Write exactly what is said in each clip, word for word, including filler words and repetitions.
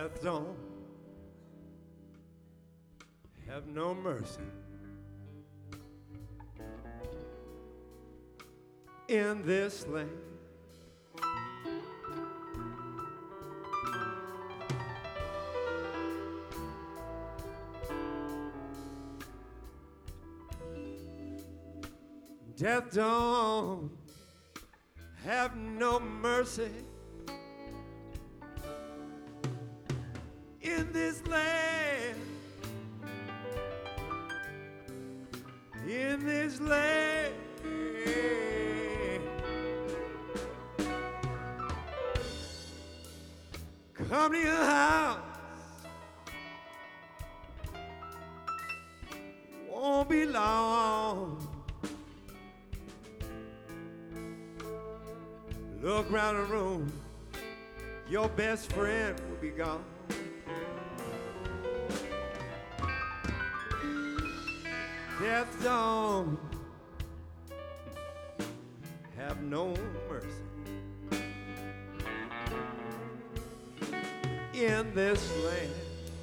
Death don't have no mercy in this land. Death don't have no mercy in this land. In this land. Come to your house, won't be long. Look around the room, your best friend will be gone. Death don't have no mercy in this land.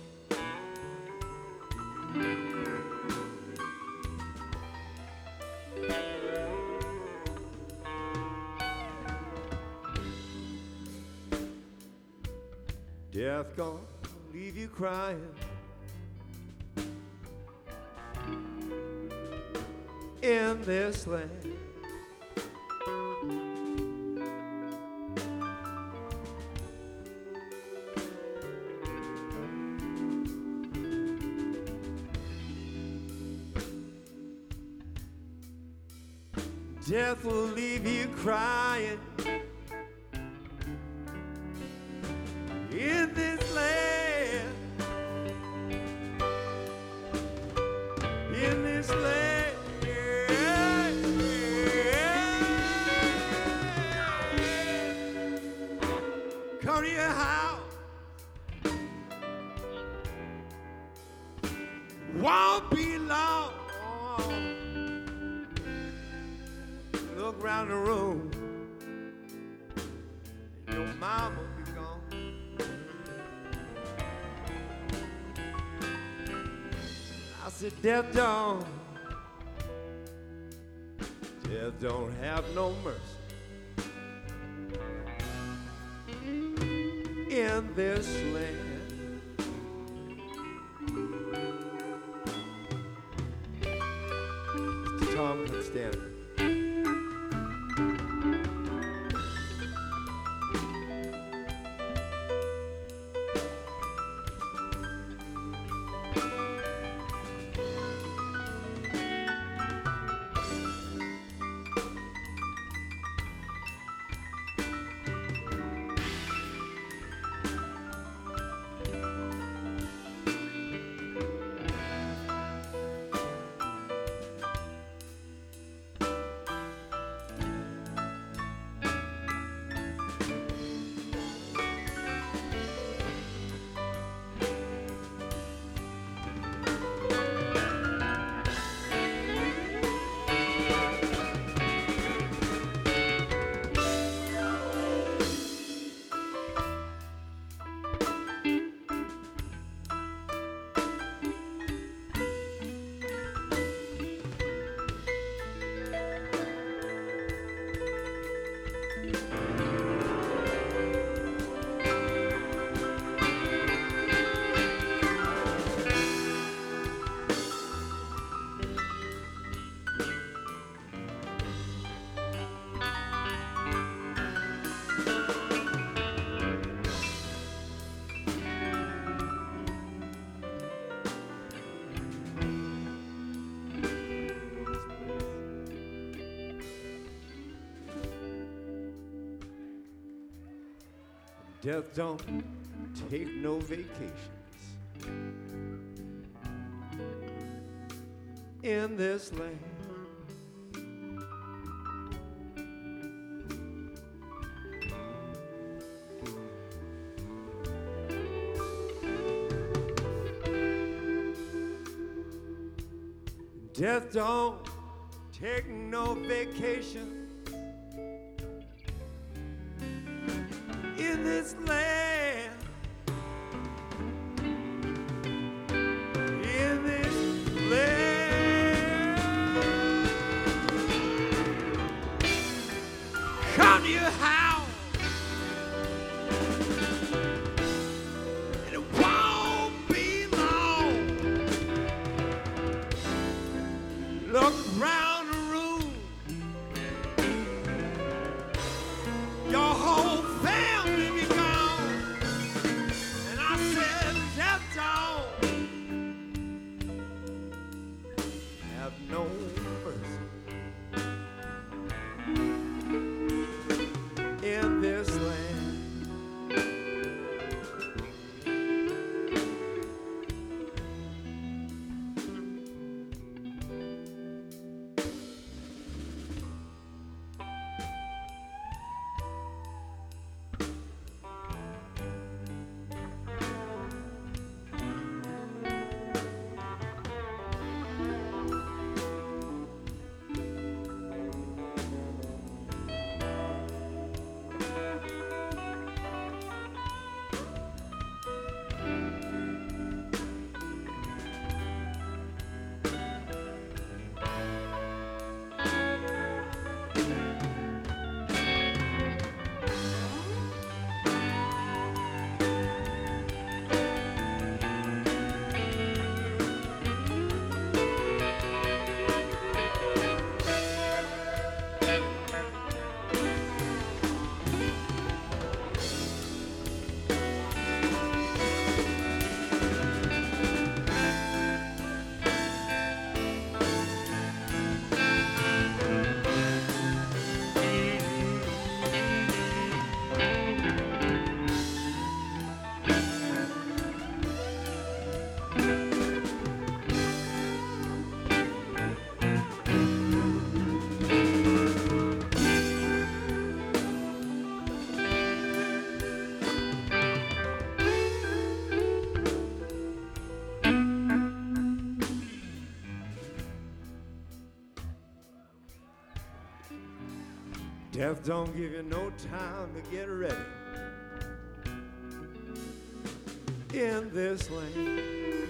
Death gonna leave you crying in this land. Death will leave you crying in this land. In this land. Come to your house, won't be long. Look around the room, your mama be gone. I said, death don't, death don't have no mercy in this land. Mister Tom can stand it. Death don't take no vacations in this land. Death don't take no vacation in this land. you how. And it won't be long. Look around the room. Your whole family be gone. And I said, that's all. Have no mercy in this land. Death don't give you no time to get ready in this land.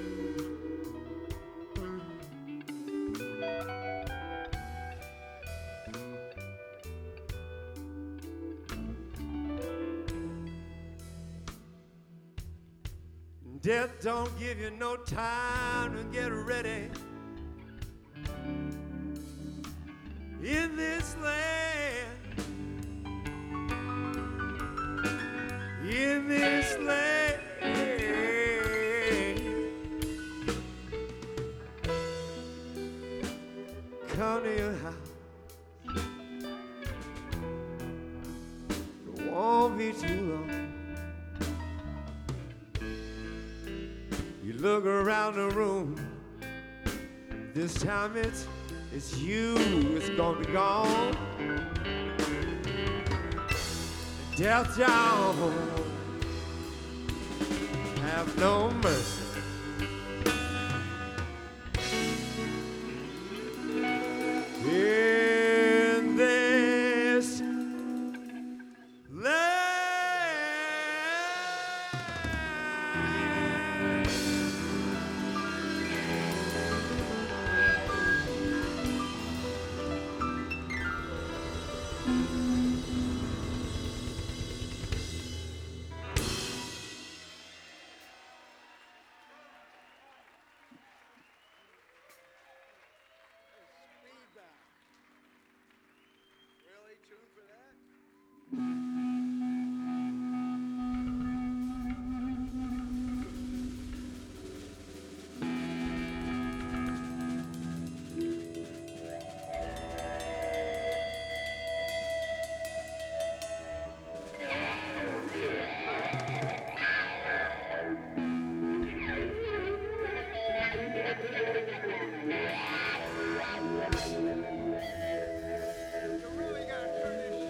Death don't give you no time to get ready in this land. In this land, come to your house. It won't be too long. You look around the room. This time it's it's you. It's gonna be gone. Death don't have no mercy. In this land.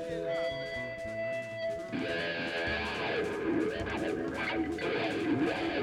Yeah.